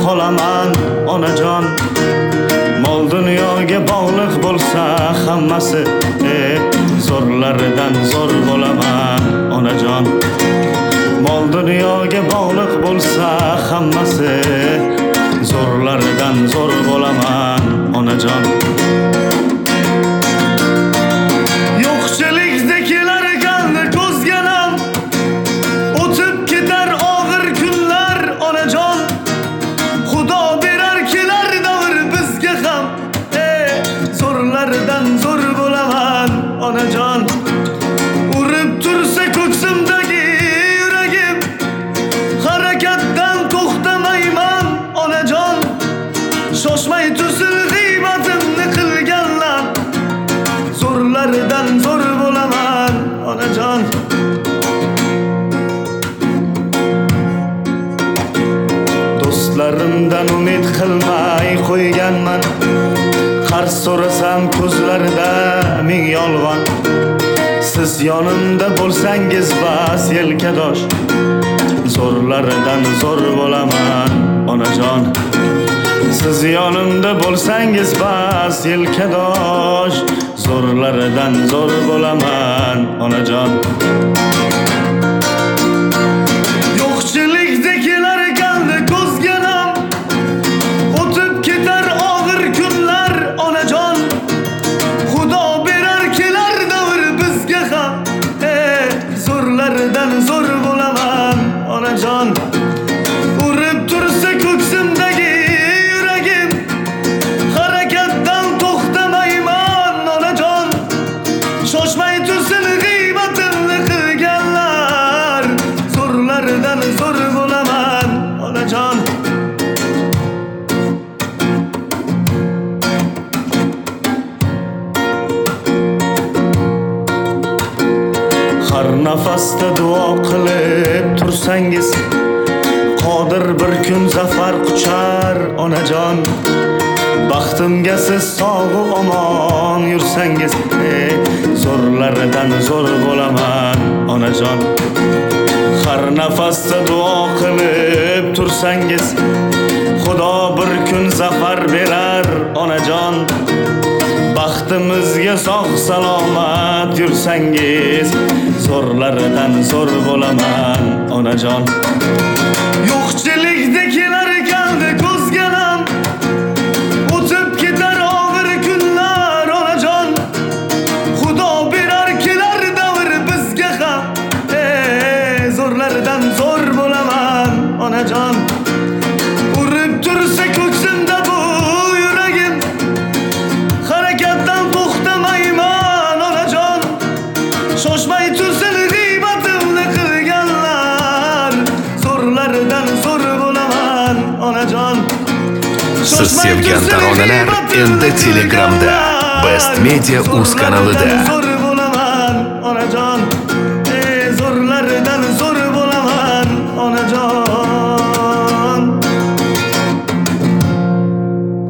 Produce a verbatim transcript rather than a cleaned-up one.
qolaman onajon. Mol dunyoga bog'liq bo'lsa hammasi, eh, zo'rlaridan zo'r bo'laman onajon. Mol dunyoga bog'liq bo'lsa hammasi, zo'rlaridan zo'r bo'laman onajon. Yo'qchilikda kelar ekan ko'zga nam, o'tib ketar og'ir kunlar onajon. Xudo berar kelar davr bizga ham, eh, zo'rlaridan zo'r bo'laman onajon. Urib tursa ko'ksimdagi yuragim, harakatdan to'xtamayman onajon. Shoshmay tursin g'iybatimni qilganlar, zo'rlaridan zo'r bo'laman onajon. Do'stlarimdan umid qilmay qo'yganman, qarz so'rasam ko'zlarida ming yolg'on. Siz yonimda bo'lsangiz bas yelkadosh, zo'rlaridan zo'r bo'laman onajon. Siz yonimda bo'lsangiz bas yelkadosh, zo'rlaridan zo'r bo'laman onajon. Yo'qchilikda kelar ekan ko'zga nam, o'tib ketar og'ir kunlar onajon. Xudo berar kelar davr bizga ham, eh, zo'rlaridan zo'r bo'laman onajon. Urib tursa ko'ksimdagi yuragim, harakatdan to'xtamayman onajon. Shoshmay tursin g'iybatimni qilganlar, zo'rlaridan zo'r bo'laman onajon. Har nafasda duo qilib tursangiz, qodir bir kun zafar quchar onajon. Baxtimga siz sog'u omon yursangiz, eh, zo'rlaridan zo'r bo'laman onajon. Har nafasda duo qilib tursangiz, Xudo bir kun zafar berar onajon. Baxtimizga sog' salomat yursangiz, zo'rlaridan zo'r bo'laman onajon. Yo'qchilikda kelar ekan ko'zga nam, o'tib ketar og'ir kunlar onajon. Xudo berar kelar davr bizga ham, eh, zo'rlaridan zo'r bo'laman onajon. Urib tursa ko'ksimda bu yuragim, harakatdan to'xtamayman onajon. Shoshmay tursin g'iybatimni qilganlar, zo'rlaridan zo'r bo'laman onajon. Siz sevgan taronalar endi Telegramda Best Media uz kanalida.